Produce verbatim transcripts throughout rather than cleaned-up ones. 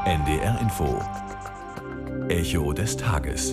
N D R Info. Echo des Tages.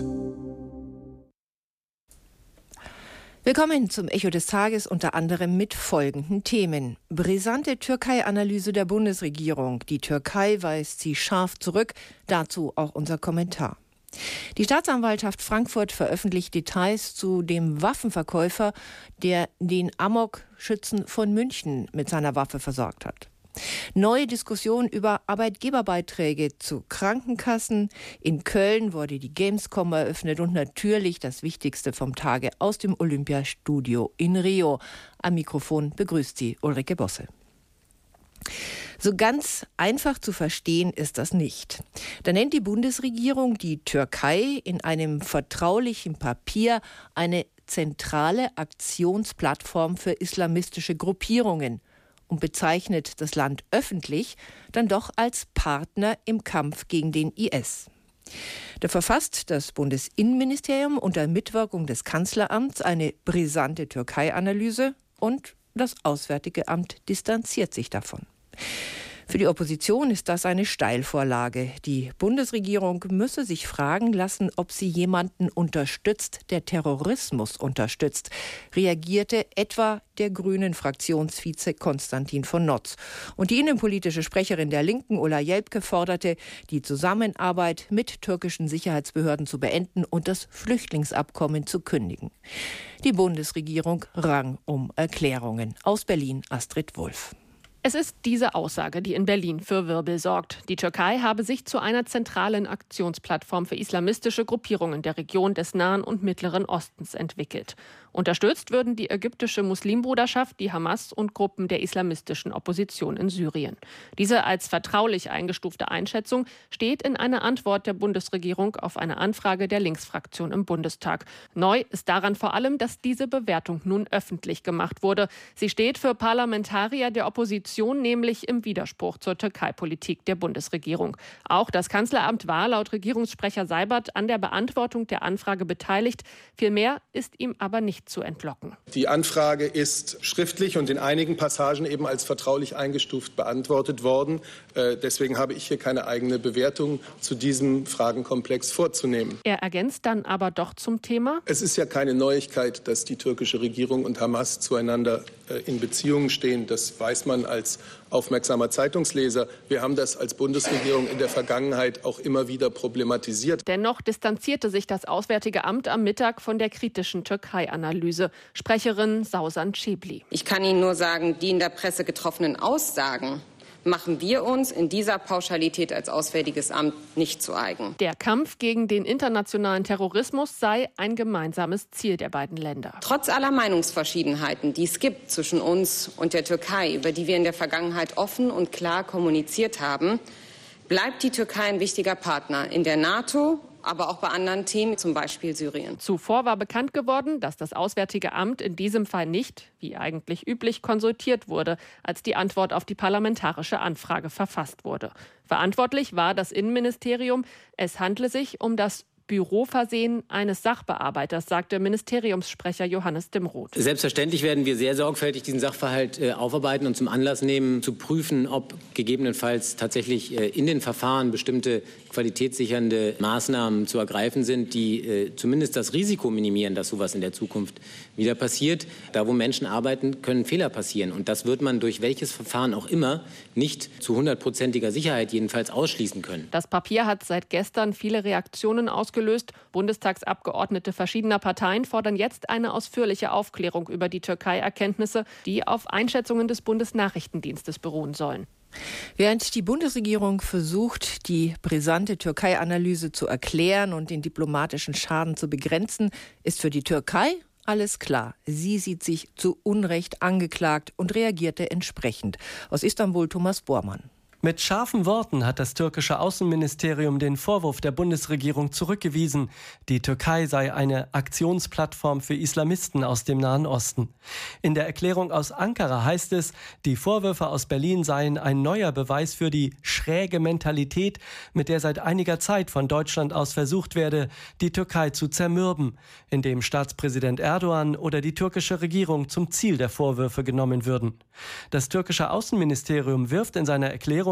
Willkommen zum Echo des Tages, unter anderem mit folgenden Themen. Brisante Türkei-Analyse der Bundesregierung. Die Türkei weist sie scharf zurück. Dazu auch unser Kommentar. Die Staatsanwaltschaft Frankfurt veröffentlicht Details zu dem Waffenverkäufer, der den Amok-Schützen von München mit seiner Waffe versorgt hat. Neue Diskussion über Arbeitgeberbeiträge zu Krankenkassen. In Köln wurde die Gamescom eröffnet und natürlich das Wichtigste vom Tage aus dem Olympiastudio in Rio. Am Mikrofon begrüßt sie Ulrike Bosse. So ganz einfach zu verstehen ist das nicht. Da nennt die Bundesregierung die Türkei in einem vertraulichen Papier eine zentrale Aktionsplattform für islamistische Gruppierungen und bezeichnet das Land öffentlich dann doch als Partner im Kampf gegen den I S. Da verfasst das Bundesinnenministerium unter Mitwirkung des Kanzleramts eine brisante Türkei-Analyse und das Auswärtige Amt distanziert sich davon. Für die Opposition ist das eine Steilvorlage. Die Bundesregierung müsse sich fragen lassen, ob sie jemanden unterstützt, der Terrorismus unterstützt, reagierte etwa der Grünen-Fraktionsvize Konstantin von Notz. Und die innenpolitische Sprecherin der Linken, Ulla Jelpke, forderte, die Zusammenarbeit mit türkischen Sicherheitsbehörden zu beenden und das Flüchtlingsabkommen zu kündigen. Die Bundesregierung rang um Erklärungen. Aus Berlin Astrid Wulff. Es ist diese Aussage, die in Berlin für Wirbel sorgt. Die Türkei habe sich zu einer zentralen Aktionsplattform für islamistische Gruppierungen der Region des Nahen und Mittleren Ostens entwickelt. Unterstützt würden die ägyptische Muslimbruderschaft, die Hamas und Gruppen der islamistischen Opposition in Syrien. Diese als vertraulich eingestufte Einschätzung steht in einer Antwort der Bundesregierung auf eine Anfrage der Linksfraktion im Bundestag. Neu ist daran vor allem, dass diese Bewertung nun öffentlich gemacht wurde. Sie steht für Parlamentarier der Opposition nämlich im Widerspruch zur Türkei-Politik der Bundesregierung. Auch das Kanzleramt war laut Regierungssprecher Seibert an der Beantwortung der Anfrage beteiligt. Viel mehr ist ihm aber nicht zu entlocken. Die Anfrage ist schriftlich und in einigen Passagen eben als vertraulich eingestuft beantwortet worden. Äh, deswegen habe ich hier keine eigene Bewertung zu diesem Fragenkomplex vorzunehmen. Er ergänzt dann aber doch zum Thema: Es ist ja keine Neuigkeit, dass die türkische Regierung und Hamas zueinander äh, in Beziehungen stehen. Das weiß man als aufmerksamer Zeitungsleser. Wir haben das als Bundesregierung in der Vergangenheit auch immer wieder problematisiert. Dennoch distanzierte sich das Auswärtige Amt am Mittag von der kritischen Türkei-Analyse. Sprecherin Sausan Cebli. Ich kann Ihnen nur sagen, die in der Presse getroffenen Aussagen machen wir uns in dieser Pauschalität als Auswärtiges Amt nicht zu eigen. Der Kampf gegen den internationalen Terrorismus sei ein gemeinsames Ziel der beiden Länder. Trotz aller Meinungsverschiedenheiten, die es gibt zwischen uns und der Türkei, über die wir in der Vergangenheit offen und klar kommuniziert haben, bleibt die Türkei ein wichtiger Partner in der NATO, aber auch bei anderen Themen, zum Beispiel Syrien. Zuvor war bekannt geworden, dass das Auswärtige Amt in diesem Fall nicht, wie eigentlich üblich, konsultiert wurde, als die Antwort auf die parlamentarische Anfrage verfasst wurde. Verantwortlich war das Innenministerium. Es handle sich um das Büroversehen eines Sachbearbeiters, sagte Ministeriumssprecher Johannes Dimroth. Selbstverständlich werden wir sehr sorgfältig diesen Sachverhalt äh, aufarbeiten und zum Anlass nehmen, zu prüfen, ob gegebenenfalls tatsächlich äh, in den Verfahren bestimmte qualitätssichernde Maßnahmen zu ergreifen sind, die äh, zumindest das Risiko minimieren, dass sowas in der Zukunft wieder passiert. Da, wo Menschen arbeiten, können Fehler passieren. Und das wird man durch welches Verfahren auch immer nicht zu hundertprozentiger Sicherheit jedenfalls ausschließen können. Das Papier hat seit gestern viele Reaktionen ausgelöst. Gelöst. Bundestagsabgeordnete verschiedener Parteien fordern jetzt eine ausführliche Aufklärung über die Türkei-Erkenntnisse, die auf Einschätzungen des Bundesnachrichtendienstes beruhen sollen. Während die Bundesregierung versucht, die brisante Türkei-Analyse zu erklären und den diplomatischen Schaden zu begrenzen, ist für die Türkei alles klar. Sie sieht sich zu Unrecht angeklagt und reagierte entsprechend. Aus Istanbul Thomas Bormann. Mit scharfen Worten hat das türkische Außenministerium den Vorwurf der Bundesregierung zurückgewiesen, die Türkei sei eine Aktionsplattform für Islamisten aus dem Nahen Osten. In der Erklärung aus Ankara heißt es, die Vorwürfe aus Berlin seien ein neuer Beweis für die schräge Mentalität, mit der seit einiger Zeit von Deutschland aus versucht werde, die Türkei zu zermürben, indem Staatspräsident Erdogan oder die türkische Regierung zum Ziel der Vorwürfe genommen würden. Das türkische Außenministerium wirft in seiner Erklärung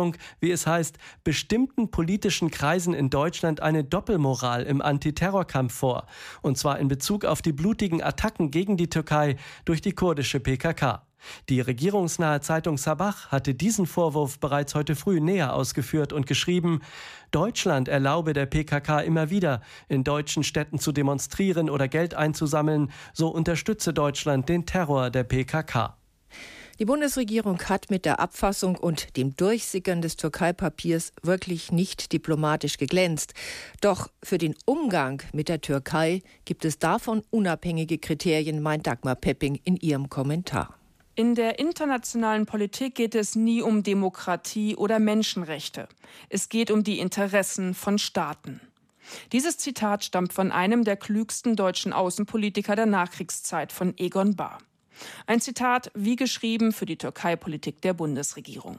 Regierung, wie es heißt, bestimmten politischen Kreisen in Deutschland eine Doppelmoral im Antiterrorkampf vor. Und zwar in Bezug auf die blutigen Attacken gegen die Türkei durch die kurdische P K K. Die regierungsnahe Zeitung Sabah hatte diesen Vorwurf bereits heute früh näher ausgeführt und geschrieben, Deutschland erlaube der P K K immer wieder, in deutschen Städten zu demonstrieren oder Geld einzusammeln, so unterstütze Deutschland den Terror der P K K. Die Bundesregierung hat mit der Abfassung und dem Durchsickern des Türkei-Papiers wirklich nicht diplomatisch geglänzt. Doch für den Umgang mit der Türkei gibt es davon unabhängige Kriterien, meint Dagmar Pepping in ihrem Kommentar. In der internationalen Politik geht es nie um Demokratie oder Menschenrechte. Es geht um die Interessen von Staaten. Dieses Zitat stammt von einem der klügsten deutschen Außenpolitiker der Nachkriegszeit, von Egon Bahr. Ein Zitat wie geschrieben für die Türkei-Politik der Bundesregierung.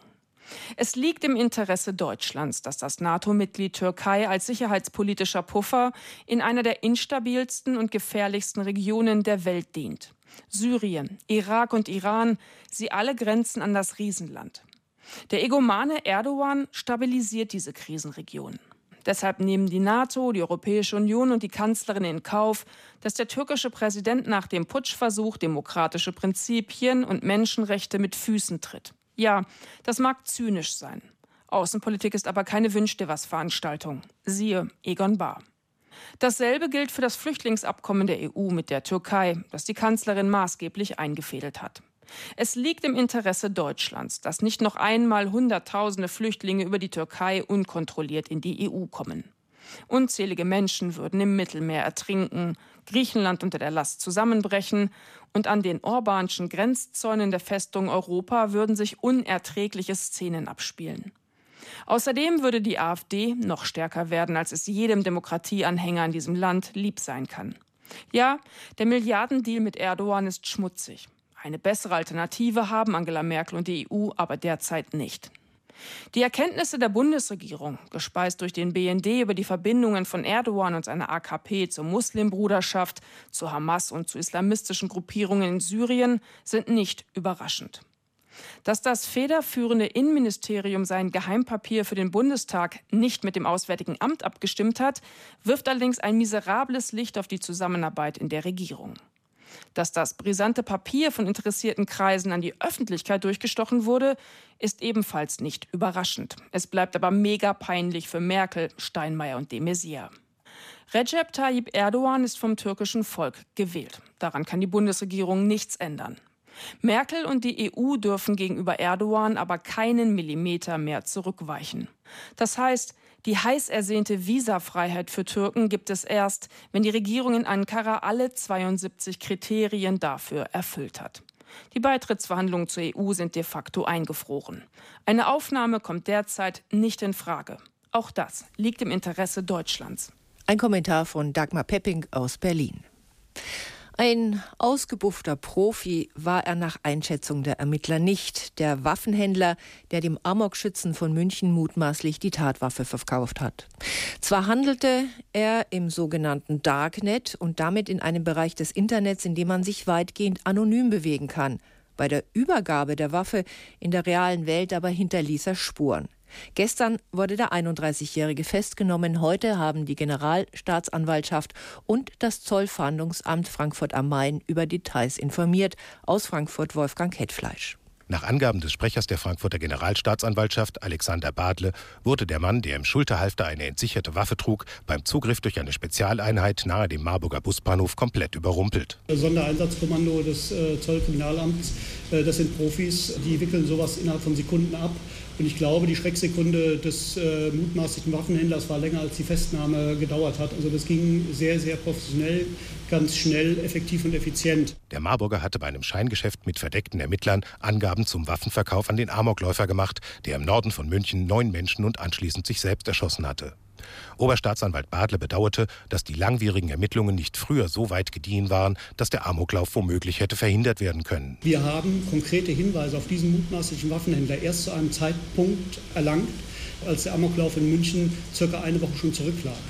Es liegt im Interesse Deutschlands, dass das NATO-Mitglied Türkei als sicherheitspolitischer Puffer in einer der instabilsten und gefährlichsten Regionen der Welt dient. Syrien, Irak und Iran, sie alle grenzen an das Riesenland. Der egomane Erdogan stabilisiert diese Krisenregion. Deshalb nehmen die NATO, die Europäische Union und die Kanzlerin in Kauf, dass der türkische Präsident nach dem Putschversuch demokratische Prinzipien und Menschenrechte mit Füßen tritt. Ja, das mag zynisch sein. Außenpolitik ist aber keine Wünsch-dir-was-Veranstaltung. Siehe Egon Bahr. Dasselbe gilt für das Flüchtlingsabkommen der E U mit der Türkei, das die Kanzlerin maßgeblich eingefädelt hat. Es liegt im Interesse Deutschlands, dass nicht noch einmal Hunderttausende Flüchtlinge über die Türkei unkontrolliert in die E U kommen. Unzählige Menschen würden im Mittelmeer ertrinken, Griechenland unter der Last zusammenbrechen und an den Orbanschen Grenzzäunen der Festung Europa würden sich unerträgliche Szenen abspielen. Außerdem würde die AfD noch stärker werden, als es jedem Demokratieanhänger in diesem Land lieb sein kann. Ja, der Milliardendeal mit Erdogan ist schmutzig. Eine bessere Alternative haben Angela Merkel und die E U aber derzeit nicht. Die Erkenntnisse der Bundesregierung, gespeist durch den B N D über die Verbindungen von Erdogan und seiner A K P zur Muslimbruderschaft, zu Hamas und zu islamistischen Gruppierungen in Syrien, sind nicht überraschend. Dass das federführende Innenministerium sein Geheimpapier für den Bundestag nicht mit dem Auswärtigen Amt abgestimmt hat, wirft allerdings ein miserables Licht auf die Zusammenarbeit in der Regierung. Dass das brisante Papier von interessierten Kreisen an die Öffentlichkeit durchgestochen wurde, ist ebenfalls nicht überraschend. Es bleibt aber mega peinlich für Merkel, Steinmeier und de Maizière. Recep Tayyip Erdogan ist vom türkischen Volk gewählt. Daran kann die Bundesregierung nichts ändern. Merkel und die E U dürfen gegenüber Erdogan aber keinen Millimeter mehr zurückweichen. Das heißt, die heiß ersehnte Visafreiheit für Türken gibt es erst, wenn die Regierung in Ankara alle zweiundsiebzig Kriterien dafür erfüllt hat. Die Beitrittsverhandlungen zur E U sind de facto eingefroren. Eine Aufnahme kommt derzeit nicht in Frage. Auch das liegt im Interesse Deutschlands. Ein Kommentar von Dagmar Pepping aus Berlin. Ein ausgebuffter Profi war er nach Einschätzung der Ermittler nicht. Der Waffenhändler, der dem Amokschützen von München mutmaßlich die Tatwaffe verkauft hat. Zwar handelte er im sogenannten Darknet und damit in einem Bereich des Internets, in dem man sich weitgehend anonym bewegen kann. Bei der Übergabe der Waffe in der realen Welt aber hinterließ er Spuren. Gestern wurde der einunddreißigjährige festgenommen. Heute haben die Generalstaatsanwaltschaft und das Zollfahndungsamt Frankfurt am Main über Details informiert. Aus Frankfurt Wolfgang Hetfleisch. Nach Angaben des Sprechers der Frankfurter Generalstaatsanwaltschaft, Alexander Badle, wurde der Mann, der im Schulterhalfter eine entsicherte Waffe trug, beim Zugriff durch eine Spezialeinheit nahe dem Marburger Busbahnhof komplett überrumpelt. Sondereinsatzkommando des äh, Zollkriminalamts, äh, das sind Profis, die wickeln sowas innerhalb von Sekunden ab. Und ich glaube, die Schrecksekunde des äh, mutmaßlichen Waffenhändlers war länger, als die Festnahme gedauert hat. Also das ging sehr, sehr professionell, ganz schnell, effektiv und effizient. Der Marburger hatte bei einem Scheingeschäft mit verdeckten Ermittlern Angaben zum Waffenverkauf an den Amokläufer gemacht, der im Norden von München neun Menschen und anschließend sich selbst erschossen hatte. Oberstaatsanwalt Badle bedauerte, dass die langwierigen Ermittlungen nicht früher so weit gediehen waren, dass der Amoklauf womöglich hätte verhindert werden können. Wir haben konkrete Hinweise auf diesen mutmaßlichen Waffenhändler erst zu einem Zeitpunkt erlangt, als der Amoklauf in München circa eine Woche schon zurücklag.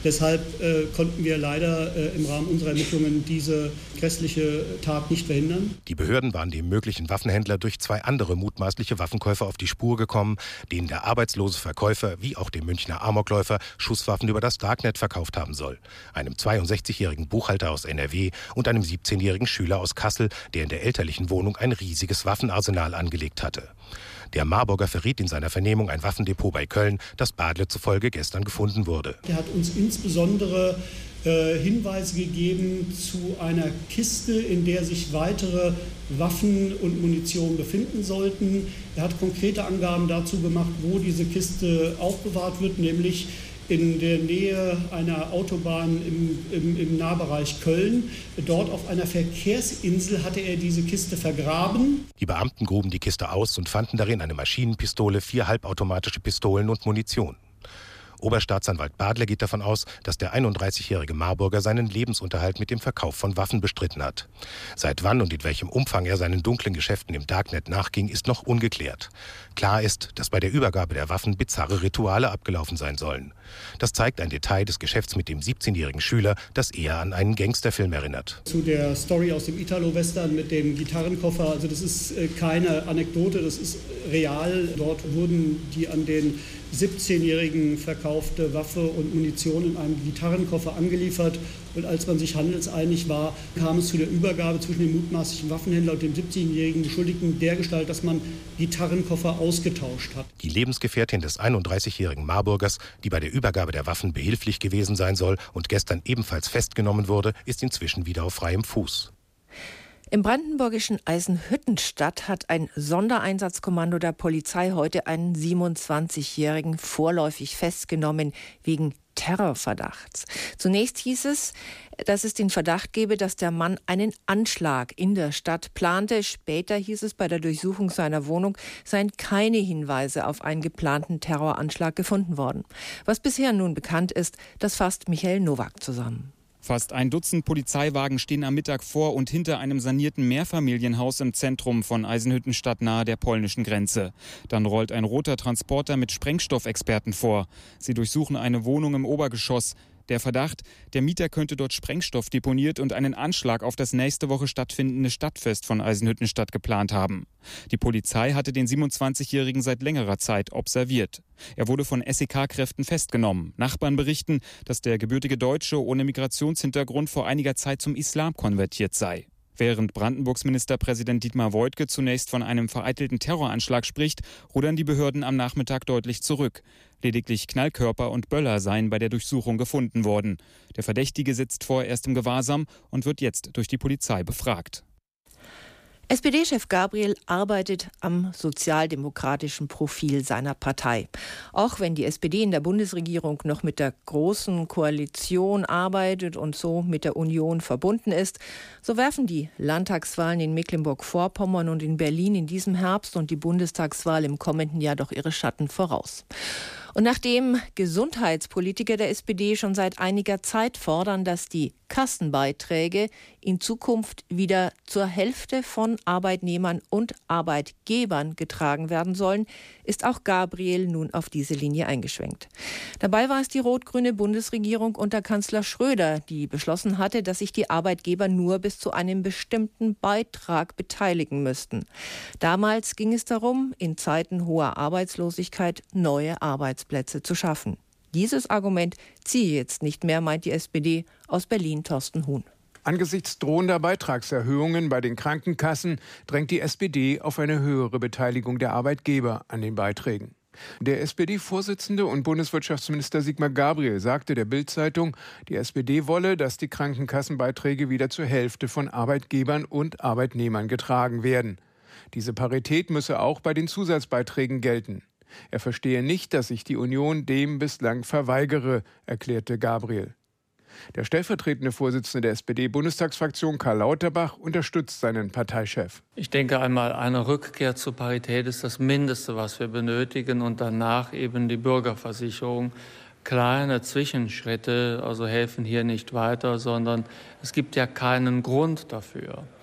Deshalb äh, konnten wir leider äh, im Rahmen unserer Ermittlungen diese grässliche Tat nicht verhindern. Die Behörden waren dem möglichen Waffenhändler durch zwei andere mutmaßliche Waffenkäufer auf die Spur gekommen, denen der arbeitslose Verkäufer wie auch dem Münchner Amokläufer Schusswaffen über das Darknet verkauft haben soll. Einem zweiundsechzigjährigen Buchhalter aus N R W und einem siebzehnjährigen Schüler aus Kassel, der in der elterlichen Wohnung ein riesiges Waffenarsenal angelegt hatte. Der Marburger verriet in seiner Vernehmung ein Waffendepot bei Köln, das Badle zufolge gestern gefunden wurde. Er hat uns insbesondere äh, Hinweise gegeben zu einer Kiste, in der sich weitere Waffen und Munition befinden sollten. Er hat konkrete Angaben dazu gemacht, wo diese Kiste aufbewahrt wird, nämlich in der Nähe einer Autobahn im, im, im Nahbereich Köln. Dort auf einer Verkehrsinsel hatte er diese Kiste vergraben. Die Beamten gruben die Kiste aus und fanden darin eine Maschinenpistole, vier halbautomatische Pistolen und Munition. Oberstaatsanwalt Badle geht davon aus, dass der einunddreißigjährige Marburger seinen Lebensunterhalt mit dem Verkauf von Waffen bestritten hat. Seit wann und in welchem Umfang er seinen dunklen Geschäften im Darknet nachging, ist noch ungeklärt. Klar ist, dass bei der Übergabe der Waffen bizarre Rituale abgelaufen sein sollen. Das zeigt ein Detail des Geschäfts mit dem siebzehnjährigen Schüler, das eher an einen Gangsterfilm erinnert. Zu der Story aus dem Italo-Western mit dem Gitarrenkoffer, also das ist keine Anekdote, das ist real. Dort wurden die an den siebzehnjährigen verkaufte Waffe und Munition in einem Gitarrenkoffer angeliefert. Und als man sich handelseinig war, kam es zu der Übergabe zwischen dem mutmaßlichen Waffenhändler und dem siebzehnjährigen Beschuldigten dergestalt, dass man Gitarrenkoffer ausgetauscht hat. Die Lebensgefährtin des einunddreißigjährigen Marburgers, die bei der Übergabe der Waffen behilflich gewesen sein soll und gestern ebenfalls festgenommen wurde, ist inzwischen wieder auf freiem Fuß. Im brandenburgischen Eisenhüttenstadt hat ein Sondereinsatzkommando der Polizei heute einen siebenundzwanzigjährigen vorläufig festgenommen wegen Terrorverdachts. Zunächst hieß es, dass es den Verdacht gebe, dass der Mann einen Anschlag in der Stadt plante. Später hieß es, bei der Durchsuchung seiner Wohnung seien keine Hinweise auf einen geplanten Terroranschlag gefunden worden. Was bisher nun bekannt ist, das fasst Michael Nowak zusammen. Fast ein Dutzend Polizeiwagen stehen am Mittag vor und hinter einem sanierten Mehrfamilienhaus im Zentrum von Eisenhüttenstadt nahe der polnischen Grenze. Dann rollt ein roter Transporter mit Sprengstoffexperten vor. Sie durchsuchen eine Wohnung im Obergeschoss. Der Verdacht, der Mieter könnte dort Sprengstoff deponiert und einen Anschlag auf das nächste Woche stattfindende Stadtfest von Eisenhüttenstadt geplant haben. Die Polizei hatte den siebenundzwanzigjährigen seit längerer Zeit observiert. Er wurde von S E K-Kräften festgenommen. Nachbarn berichten, dass der gebürtige Deutsche ohne Migrationshintergrund vor einiger Zeit zum Islam konvertiert sei. Während Brandenburgs Ministerpräsident Dietmar Woidke zunächst von einem vereitelten Terroranschlag spricht, rudern die Behörden am Nachmittag deutlich zurück. Lediglich Knallkörper und Böller seien bei der Durchsuchung gefunden worden. Der Verdächtige sitzt vorerst im Gewahrsam und wird jetzt durch die Polizei befragt. S P D-Chef Gabriel arbeitet am sozialdemokratischen Profil seiner Partei. Auch wenn die S P D in der Bundesregierung noch mit der Großen Koalition arbeitet und so mit der Union verbunden ist, so werfen die Landtagswahlen in Mecklenburg-Vorpommern und in Berlin in diesem Herbst und die Bundestagswahl im kommenden Jahr doch ihre Schatten voraus. Und nachdem Gesundheitspolitiker der S P D schon seit einiger Zeit fordern, dass die Kassenbeiträge in Zukunft wieder zur Hälfte von Arbeitnehmern und Arbeitgebern getragen werden sollen, ist auch Gabriel nun auf diese Linie eingeschwenkt. Dabei war es die rot-grüne Bundesregierung unter Kanzler Schröder, die beschlossen hatte, dass sich die Arbeitgeber nur bis zu einem bestimmten Beitrag beteiligen müssten. Damals ging es darum, in Zeiten hoher Arbeitslosigkeit neue Arbeitsplätze zu schaffen. Dieses Argument ziehe jetzt nicht mehr, meint die S P D. Aus Berlin Thorsten Huhn. Angesichts drohender Beitragserhöhungen bei den Krankenkassen drängt die S P D auf eine höhere Beteiligung der Arbeitgeber an den Beiträgen. Der S P D-Vorsitzende und Bundeswirtschaftsminister Sigmar Gabriel sagte der Bild-Zeitung, die S P D wolle, dass die Krankenkassenbeiträge wieder zur Hälfte von Arbeitgebern und Arbeitnehmern getragen werden. Diese Parität müsse auch bei den Zusatzbeiträgen gelten. Er verstehe nicht, dass sich die Union dem bislang verweigere, erklärte Gabriel. Der stellvertretende Vorsitzende der S P D-Bundestagsfraktion Karl Lauterbach unterstützt seinen Parteichef. Ich denke einmal, eine Rückkehr zur Parität ist das Mindeste, was wir benötigen, und danach eben die Bürgerversicherung. Kleine Zwischenschritte also helfen hier nicht weiter, sondern es gibt ja keinen Grund dafür,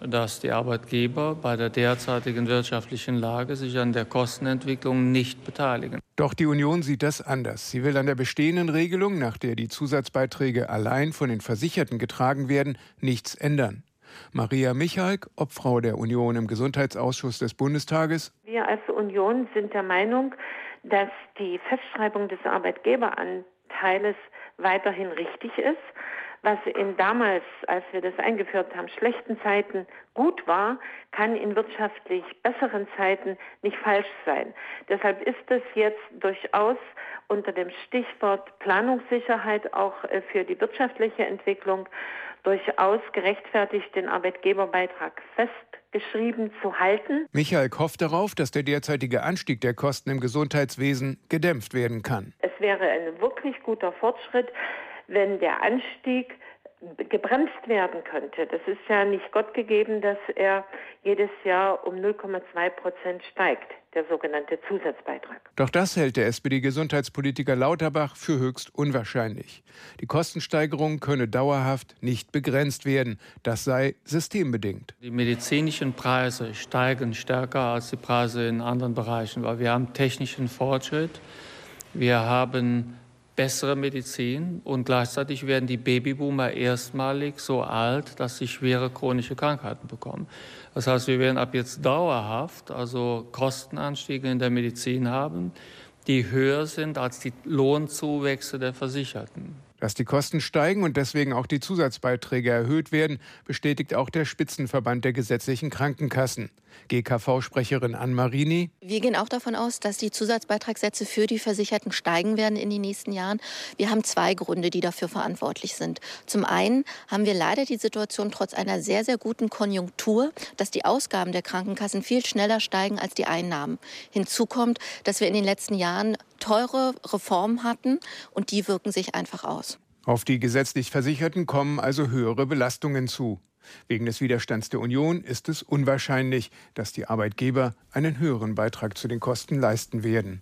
dass die Arbeitgeber bei der derzeitigen wirtschaftlichen Lage sich an der Kostenentwicklung nicht beteiligen. Doch die Union sieht das anders. Sie will an der bestehenden Regelung, nach der die Zusatzbeiträge allein von den Versicherten getragen werden, nichts ändern. Maria Michalk, Obfrau der Union im Gesundheitsausschuss des Bundestages. Wir als Union sind der Meinung, dass die Festschreibung des Arbeitgeberanteiles weiterhin richtig ist. Was in damals, als wir das eingeführt haben, schlechten Zeiten gut war, kann in wirtschaftlich besseren Zeiten nicht falsch sein. Deshalb ist es jetzt durchaus unter dem Stichwort Planungssicherheit auch für die wirtschaftliche Entwicklung durchaus gerechtfertigt, den Arbeitgeberbeitrag festgeschrieben zu halten. Michael hofft darauf, dass der derzeitige Anstieg der Kosten im Gesundheitswesen gedämpft werden kann. Es wäre ein wirklich guter Fortschritt, wenn der Anstieg gebremst werden könnte. Das ist ja nicht Gott gegeben, dass er jedes Jahr um null Komma zwei Prozent steigt, der sogenannte Zusatzbeitrag. Doch das hält der S P D-Gesundheitspolitiker Lauterbach für höchst unwahrscheinlich. Die Kostensteigerung könne dauerhaft nicht begrenzt werden. Das sei systembedingt. Die medizinischen Preise steigen stärker als die Preise in anderen Bereichen, weil wir haben technischen Fortschritt, wir haben bessere Medizin und gleichzeitig werden die Babyboomer erstmalig so alt, dass sie schwere chronische Krankheiten bekommen. Das heißt, wir werden ab jetzt dauerhaft also Kostenanstiege in der Medizin haben, die höher sind als die Lohnzuwächse der Versicherten. Dass die Kosten steigen und deswegen auch die Zusatzbeiträge erhöht werden, bestätigt auch der Spitzenverband der gesetzlichen Krankenkassen. G K V-Sprecherin Ann Marini. Wir gehen auch davon aus, dass die Zusatzbeitragssätze für die Versicherten steigen werden in den nächsten Jahren. Wir haben zwei Gründe, die dafür verantwortlich sind. Zum einen haben wir leider die Situation trotz einer sehr, sehr guten Konjunktur, dass die Ausgaben der Krankenkassen viel schneller steigen als die Einnahmen. Hinzu kommt, dass wir in den letzten Jahren teure Reformen hatten und die wirken sich einfach aus. Auf die gesetzlich Versicherten kommen also höhere Belastungen zu. Wegen des Widerstands der Union ist es unwahrscheinlich, dass die Arbeitgeber einen höheren Beitrag zu den Kosten leisten werden.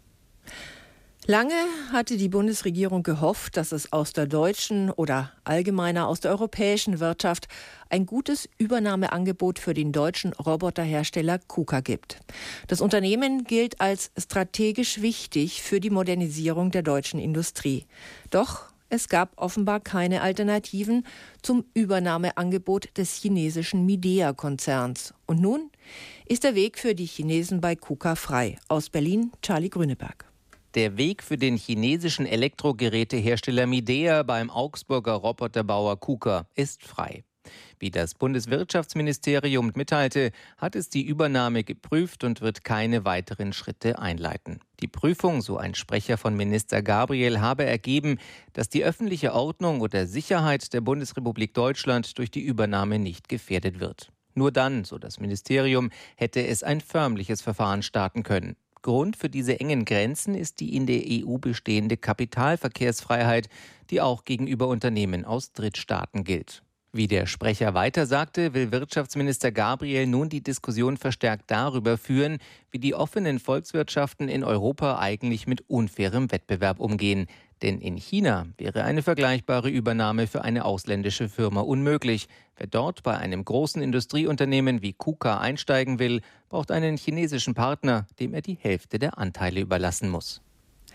Lange hatte die Bundesregierung gehofft, dass es aus der deutschen oder allgemeiner aus der europäischen Wirtschaft ein gutes Übernahmeangebot für den deutschen Roboterhersteller KUKA gibt. Das Unternehmen gilt als strategisch wichtig für die Modernisierung der deutschen Industrie. Doch es gab offenbar keine Alternativen zum Übernahmeangebot des chinesischen Midea-Konzerns. Und nun ist der Weg für die Chinesen bei KUKA frei. Aus Berlin, Charlie Grüneberg. Der Weg für den chinesischen Elektrogerätehersteller Midea beim Augsburger Roboterbauer KUKA ist frei. Wie das Bundeswirtschaftsministerium mitteilte, hat es die Übernahme geprüft und wird keine weiteren Schritte einleiten. Die Prüfung, so ein Sprecher von Minister Gabriel, habe ergeben, dass die öffentliche Ordnung oder Sicherheit der Bundesrepublik Deutschland durch die Übernahme nicht gefährdet wird. Nur dann, so das Ministerium, hätte es ein förmliches Verfahren starten können. Grund für diese engen Grenzen ist die in der E U bestehende Kapitalverkehrsfreiheit, die auch gegenüber Unternehmen aus Drittstaaten gilt. Wie der Sprecher weiter sagte, will Wirtschaftsminister Gabriel nun die Diskussion verstärkt darüber führen, wie die offenen Volkswirtschaften in Europa eigentlich mit unfairem Wettbewerb umgehen. Denn in China wäre eine vergleichbare Übernahme für eine ausländische Firma unmöglich. Wer dort bei einem großen Industrieunternehmen wie KUKA einsteigen will, braucht einen chinesischen Partner, dem er die Hälfte der Anteile überlassen muss.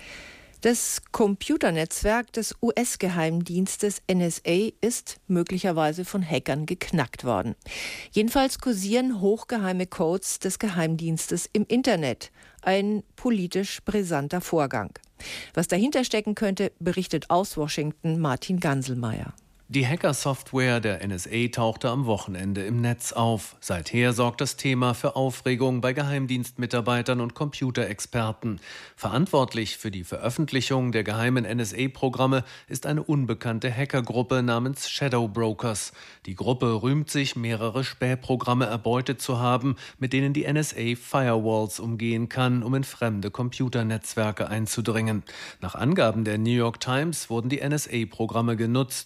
Das Computernetzwerk des U S-Geheimdienstes N S A ist möglicherweise von Hackern geknackt worden. Jedenfalls kursieren hochgeheime Codes des Geheimdienstes im Internet. Ein politisch brisanter Vorgang. Was dahinter stecken könnte, berichtet aus Washington Martin Ganselmeier. Die Hacker-Software der N S A tauchte am Wochenende im Netz auf. Seither sorgt das Thema für Aufregung bei Geheimdienstmitarbeitern und Computerexperten. Verantwortlich für die Veröffentlichung der geheimen N S A-Programme ist eine unbekannte Hackergruppe namens Shadow Brokers. Die Gruppe rühmt sich, mehrere Spähprogramme erbeutet zu haben, mit denen die N S A Firewalls umgehen kann, um in fremde Computernetzwerke einzudringen. Nach Angaben der New York Times wurden die N S A-Programme genutzt, um in Computer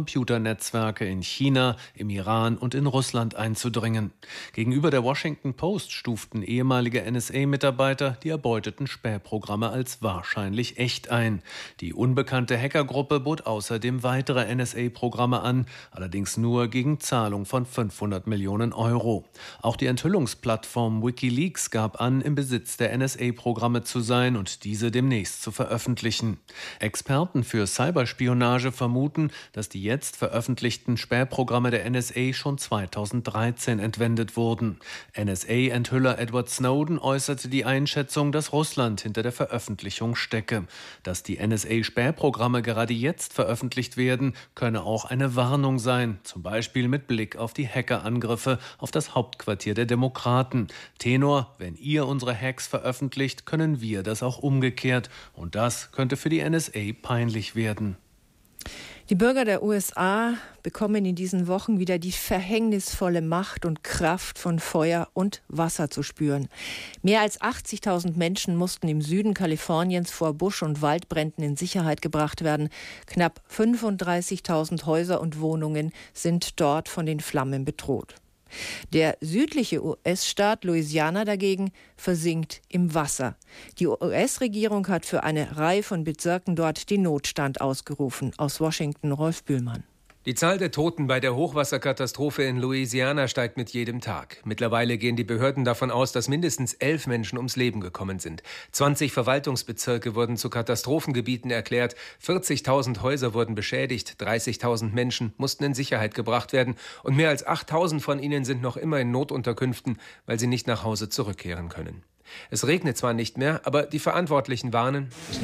Computernetzwerke in China, im Iran und in Russland einzudringen. Gegenüber der Washington Post stuften ehemalige N S A-Mitarbeiter die erbeuteten Spähprogramme als wahrscheinlich echt ein. Die unbekannte Hackergruppe bot außerdem weitere N S A-Programme an, allerdings nur gegen Zahlung von fünfhundert Millionen Euro. Auch die Enthüllungsplattform WikiLeaks gab an, im Besitz der N S A-Programme zu sein und diese demnächst zu veröffentlichen. Experten für Cyberspionage vermuten, dass die jetzt veröffentlichten Spähprogramme der N S A schon zweitausenddreizehn entwendet wurden. N S A-Enthüller Edward Snowden äußerte die Einschätzung, dass Russland hinter der Veröffentlichung stecke. Dass die N S A-Spähprogramme gerade jetzt veröffentlicht werden, könne auch eine Warnung sein, zum Beispiel mit Blick auf die Hackerangriffe auf das Hauptquartier der Demokraten. Tenor: Wenn ihr unsere Hacks veröffentlicht, können wir das auch umgekehrt. Und das könnte für die N S A peinlich werden. Die Bürger der U S A bekommen in diesen Wochen wieder die verhängnisvolle Macht und Kraft von Feuer und Wasser zu spüren. Mehr als achtzigtausend Menschen mussten im Süden Kaliforniens vor Busch- und Waldbränden in Sicherheit gebracht werden. Knapp fünfunddreißigtausend Häuser und Wohnungen sind dort von den Flammen bedroht. Der südliche U S-Staat Louisiana dagegen versinkt im Wasser. Die U S-Regierung hat für eine Reihe von Bezirken dort den Notstand ausgerufen. Aus Washington, Rolf Bühlmann. Die Zahl der Toten bei der Hochwasserkatastrophe in Louisiana steigt mit jedem Tag. Mittlerweile gehen die Behörden davon aus, dass mindestens elf Menschen ums Leben gekommen sind. zwanzig Verwaltungsbezirke wurden zu Katastrophengebieten erklärt, vierzigtausend Häuser wurden beschädigt, dreißigtausend Menschen mussten in Sicherheit gebracht werden und mehr als achttausend von ihnen sind noch immer in Notunterkünften, weil sie nicht nach Hause zurückkehren können. Es regnet zwar nicht mehr, aber die Verantwortlichen warnen,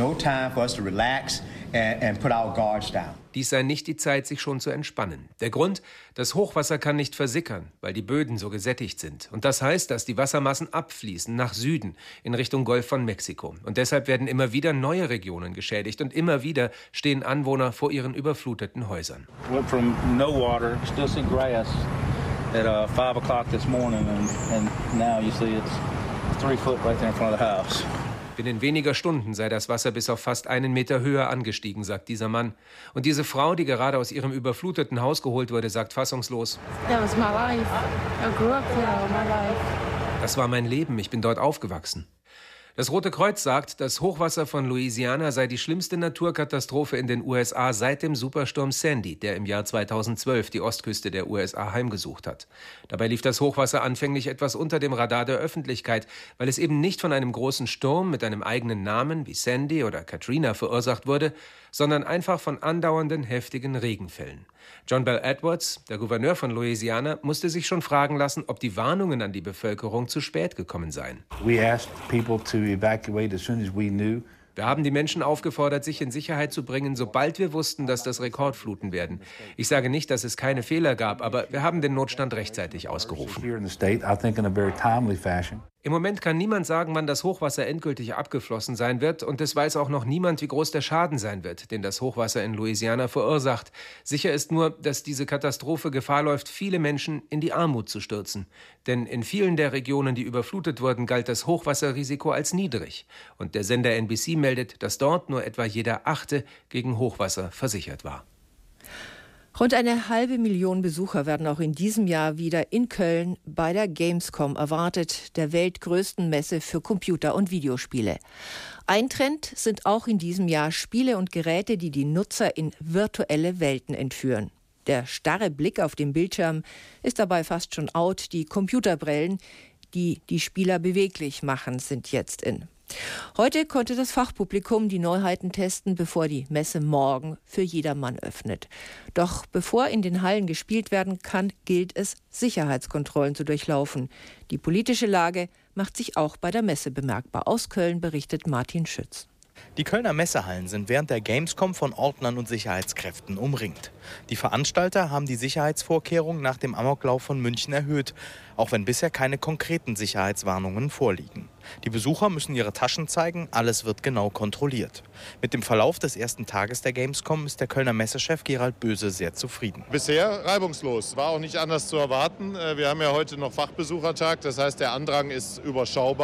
dies sei nicht die Zeit, sich schon zu entspannen. Der Grund: Das Hochwasser kann nicht versickern, weil die Böden so gesättigt sind. Und das heißt, dass die Wassermassen abfließen nach Süden, in Richtung Golf von Mexiko. Und deshalb werden immer wieder neue Regionen geschädigt und immer wieder stehen Anwohner vor ihren überfluteten Häusern. Went from no water, still see grass at uh, five o'clock this morning, and, and now you see it's three foot right there in front of the house. Binnen weniger Stunden sei das Wasser bis auf fast einen Meter Höhe angestiegen, sagt dieser Mann. Und diese Frau, die gerade aus ihrem überfluteten Haus geholt wurde, sagt fassungslos: Das war mein Leben, ich bin dort aufgewachsen. Das Rote Kreuz sagt, das Hochwasser von Louisiana sei die schlimmste Naturkatastrophe in den U S A seit dem Supersturm Sandy, der im Jahr zweitausendzwölf die Ostküste der U S A heimgesucht hat. Dabei lief das Hochwasser anfänglich etwas unter dem Radar der Öffentlichkeit, weil es eben nicht von einem großen Sturm mit einem eigenen Namen wie Sandy oder Katrina verursacht wurde, sondern einfach von andauernden heftigen Regenfällen. John Bell Edwards, der Gouverneur von Louisiana, musste sich schon fragen lassen, ob die Warnungen an die Bevölkerung zu spät gekommen seien. We asked people to evacuate as soon as we knew. Wir haben die Menschen aufgefordert, sich in Sicherheit zu bringen, sobald wir wussten, dass das Rekordfluten werden. Ich sage nicht, dass es keine Fehler gab, aber wir haben den Notstand rechtzeitig ausgerufen. Im Moment kann niemand sagen, wann das Hochwasser endgültig abgeflossen sein wird, und es weiß auch noch niemand, wie groß der Schaden sein wird, den das Hochwasser in Louisiana verursacht. Sicher ist nur, dass diese Katastrophe Gefahr läuft, viele Menschen in die Armut zu stürzen. Denn in vielen der Regionen, die überflutet wurden, galt das Hochwasserrisiko als niedrig. Und der Sender N B C meldet, dass dort nur etwa jeder Achte gegen Hochwasser versichert war. Rund eine halbe Million Besucher werden auch in diesem Jahr wieder in Köln bei der Gamescom erwartet, der weltgrößten Messe für Computer- und Videospiele. Ein Trend sind auch in diesem Jahr Spiele und Geräte, die die Nutzer in virtuelle Welten entführen. Der starre Blick auf den Bildschirm ist dabei fast schon out. Die Computerbrillen, die die Spieler beweglich machen, sind jetzt in. Heute konnte das Fachpublikum die Neuheiten testen, bevor die Messe morgen für jedermann öffnet. Doch bevor in den Hallen gespielt werden kann, gilt es, Sicherheitskontrollen zu durchlaufen. Die politische Lage macht sich auch bei der Messe bemerkbar. Aus Köln berichtet Martin Schütz. Die Kölner Messehallen sind während der Gamescom von Ordnern und Sicherheitskräften umringt. Die Veranstalter haben die Sicherheitsvorkehrungen nach dem Amoklauf von München erhöht, auch wenn bisher keine konkreten Sicherheitswarnungen vorliegen. Die Besucher müssen ihre Taschen zeigen, alles wird genau kontrolliert. Mit dem Verlauf des ersten Tages der Gamescom ist der Kölner Messechef Gerald Böse sehr zufrieden. Bisher reibungslos, war auch nicht anders zu erwarten. Wir haben ja heute noch Fachbesuchertag, das heißt, der Andrang ist überschaubar.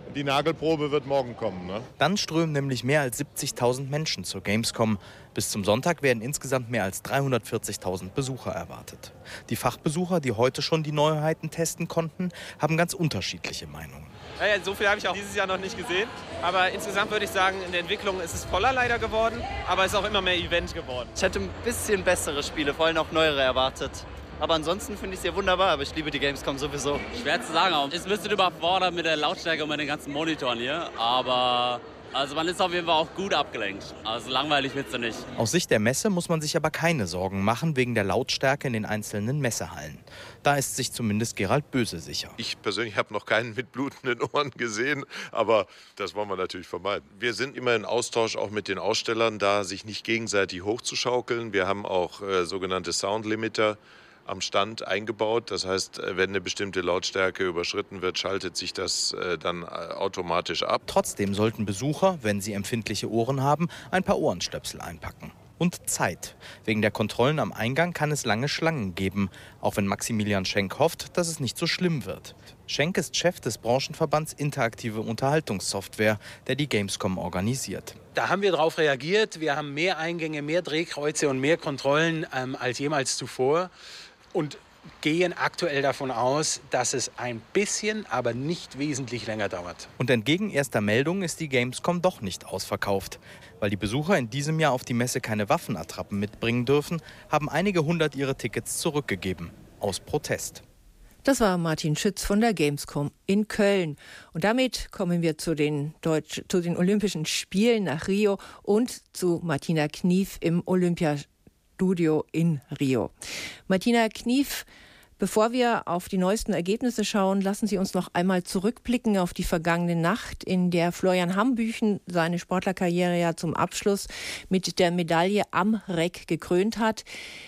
Die Nagelprobe wird morgen kommen. Ne? Dann strömen nämlich mehr als siebzigtausend Menschen zur Gamescom. Bis zum Sonntag werden insgesamt mehr als dreihundertvierzigtausend Besucher erwartet. Die Fachbesucher, die heute schon die Neuheiten testen konnten, haben ganz unterschiedliche Meinungen. Ja, so viel habe ich auch dieses Jahr noch nicht gesehen. Aber insgesamt würde ich sagen, in der Entwicklung ist es voller leider geworden, aber es ist auch immer mehr Event geworden. Ich hätte ein bisschen bessere Spiele, vor allem auch neuere erwartet. Aber ansonsten finde ich es ja wunderbar, aber ich liebe die Gamescom sowieso. Schwer zu sagen, ist ein bisschen überfordert mit der Lautstärke und mit den ganzen Monitoren hier, aber also man ist auf jeden Fall auch gut abgelenkt. Also langweilig wird es ja nicht. Aus Sicht der Messe muss man sich aber keine Sorgen machen wegen der Lautstärke in den einzelnen Messehallen. Da ist sich zumindest Gerald Böse sicher. Ich persönlich habe noch keinen mit blutenden Ohren gesehen, aber das wollen wir natürlich vermeiden. Wir sind immer in Austausch auch mit den Ausstellern, da sich nicht gegenseitig hochzuschaukeln. Wir haben auch äh, sogenannte Soundlimiter am Stand eingebaut. Das heißt, wenn eine bestimmte Lautstärke überschritten wird, schaltet sich das äh, dann automatisch ab. Trotzdem sollten Besucher, wenn sie empfindliche Ohren haben, ein paar Ohrenstöpsel einpacken. Und Zeit. Wegen der Kontrollen am Eingang kann es lange Schlangen geben, auch wenn Maximilian Schenk hofft, dass es nicht so schlimm wird. Schenk ist Chef des Branchenverbands Interaktive Unterhaltungssoftware, der die Gamescom organisiert. Da haben wir darauf reagiert. Wir haben mehr Eingänge, mehr Drehkreuze und mehr Kontrollen ähm, als jemals zuvor. Und gehen aktuell davon aus, dass es ein bisschen, aber nicht wesentlich länger dauert. Und entgegen erster Meldungen ist die Gamescom doch nicht ausverkauft. Weil die Besucher in diesem Jahr auf die Messe keine Waffenattrappen mitbringen dürfen, haben einige hundert ihre Tickets zurückgegeben. Aus Protest. Das war Martin Schütz von der Gamescom in Köln. Und damit kommen wir zu den, Deutsch, zu den Olympischen Spielen nach Rio und zu Martina Knief im Olympiastadion. Studio in Rio. Martina Knief, bevor wir auf die neuesten Ergebnisse schauen, lassen Sie uns noch einmal zurückblicken auf die vergangene Nacht, in der Florian Hambüchen seine Sportlerkarriere ja zum Abschluss mit der Medaille am Reck gekrönt hat.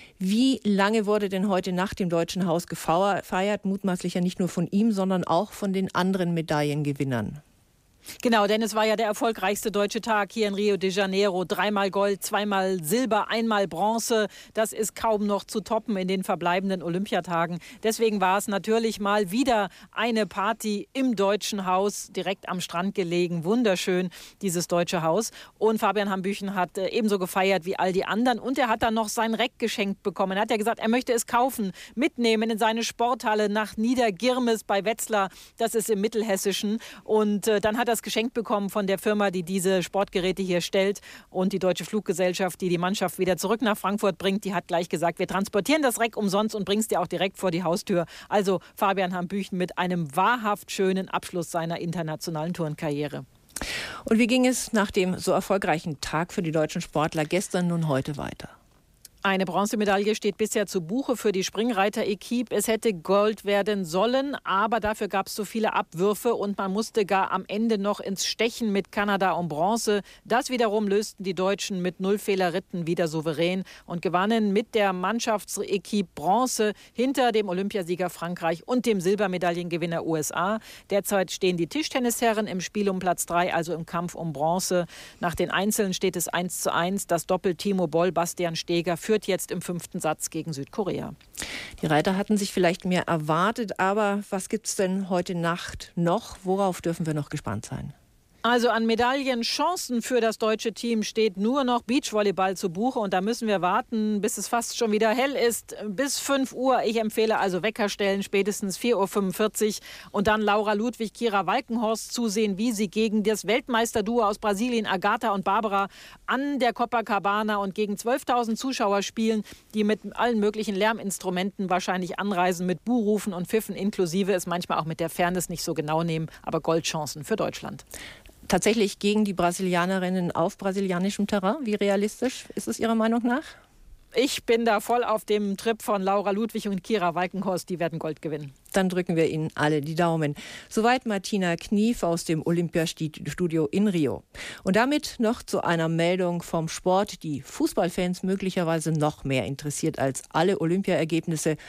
Wie lange wurde denn heute Nacht im Deutschen Haus gefeiert? Mutmaßlich ja nicht nur von ihm, sondern auch von den anderen Medaillengewinnern. Genau, denn es war ja der erfolgreichste deutsche Tag hier in Rio de Janeiro. Dreimal Gold, zweimal Silber, einmal Bronze. Das ist kaum noch zu toppen in den verbleibenden Olympiatagen. Deswegen war es natürlich mal wieder eine Party im Deutschen Haus, direkt am Strand gelegen. Wunderschön, dieses Deutsche Haus. Und Fabian Hambüchen hat ebenso gefeiert wie all die anderen. Und er hat dann noch sein Reck geschenkt bekommen. Er hat ja gesagt, er möchte es kaufen, mitnehmen in seine Sporthalle nach Niedergirmes bei Wetzlar. Das ist im Mittelhessischen. Und äh, dann hat er geschenkt bekommen von der Firma, die diese Sportgeräte hier stellt, und die Deutsche Fluggesellschaft, die die Mannschaft wieder zurück nach Frankfurt bringt, die hat gleich gesagt, wir transportieren das Reck umsonst und bringen es dir auch direkt vor die Haustür. Also Fabian Hambüchen mit einem wahrhaft schönen Abschluss seiner internationalen Turnkarriere. Und wie ging es nach dem so erfolgreichen Tag für die deutschen Sportler gestern nun heute weiter? Eine Bronzemedaille steht bisher zu Buche für die Springreiter-Equipe. Es hätte Gold werden sollen, aber dafür gab es so viele Abwürfe und man musste gar am Ende noch ins Stechen mit Kanada um Bronze. Das wiederum lösten die Deutschen mit Nullfehlerritten wieder souverän und gewannen mit der Mannschaftsequipe Bronze hinter dem Olympiasieger Frankreich und dem Silbermedaillengewinner U S A. Derzeit stehen die Tischtennisherren im Spiel um Platz drei, also im Kampf um Bronze. Nach den Einzelnen steht es eins zu eins. Das Doppel Timo Boll, Bastian Steger führt jetzt im fünften Satz gegen Südkorea. Die Reiter hatten sich vielleicht mehr erwartet, aber was gibt es denn heute Nacht noch? Worauf dürfen wir noch gespannt sein? Also an Medaillenchancen für das deutsche Team steht nur noch Beachvolleyball zu Buche. Und da müssen wir warten, bis es fast schon wieder hell ist. Bis fünf Uhr. Ich empfehle also Wecker stellen, spätestens vier Uhr fünfundvierzig. Und dann Laura Ludwig, Kira Walkenhorst zusehen, wie sie gegen das Weltmeisterduo aus Brasilien, Agatha und Barbara, an der Copacabana und gegen zwölftausend Zuschauer spielen, die mit allen möglichen Lärminstrumenten wahrscheinlich anreisen, mit Buhrufen und Pfiffen inklusive, es manchmal auch mit der Fairness nicht so genau nehmen. Aber Goldchancen für Deutschland. Tatsächlich gegen die Brasilianerinnen auf brasilianischem Terrain? Wie realistisch ist es Ihrer Meinung nach? Ich bin da voll auf dem Trip von Laura Ludwig und Kira Walkenhorst. Die werden Gold gewinnen. Dann drücken wir Ihnen alle die Daumen. Soweit Martina Knief aus dem Olympiastudio in Rio. Und damit noch zu einer Meldung vom Sport, die Fußballfans möglicherweise noch mehr interessiert als alle Olympiaergebnisse.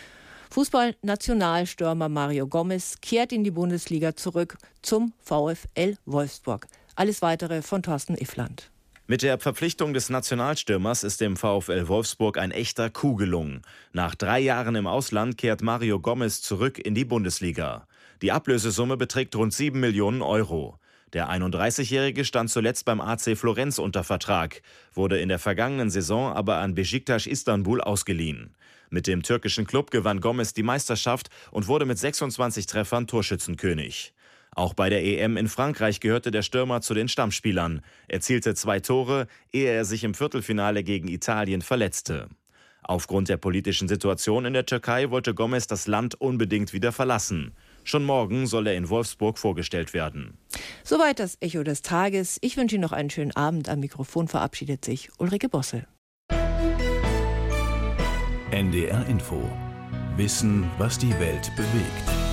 Fußball-Nationalstürmer Mario Gomez kehrt in die Bundesliga zurück zum VfL Wolfsburg. Alles Weitere von Thorsten Iffland. Mit der Verpflichtung des Nationalstürmers ist dem VfL Wolfsburg ein echter Coup gelungen. Nach drei Jahren im Ausland kehrt Mario Gomez zurück in die Bundesliga. Die Ablösesumme beträgt rund sieben Millionen Euro. Der einunddreißigjährige stand zuletzt beim A C Florenz unter Vertrag, wurde in der vergangenen Saison aber an Beşiktaş Istanbul ausgeliehen. Mit dem türkischen Klub gewann Gomes die Meisterschaft und wurde mit sechsundzwanzig Treffern Torschützenkönig. Auch bei der E M in Frankreich gehörte der Stürmer zu den Stammspielern, erzielte zwei Tore, ehe er sich im Viertelfinale gegen Italien verletzte. Aufgrund der politischen Situation in der Türkei wollte Gomes das Land unbedingt wieder verlassen. Schon morgen soll er in Wolfsburg vorgestellt werden. Soweit das Echo des Tages. Ich wünsche Ihnen noch einen schönen Abend. Am Mikrofon verabschiedet sich Ulrike Bosse. N D R Info. Wissen, was die Welt bewegt.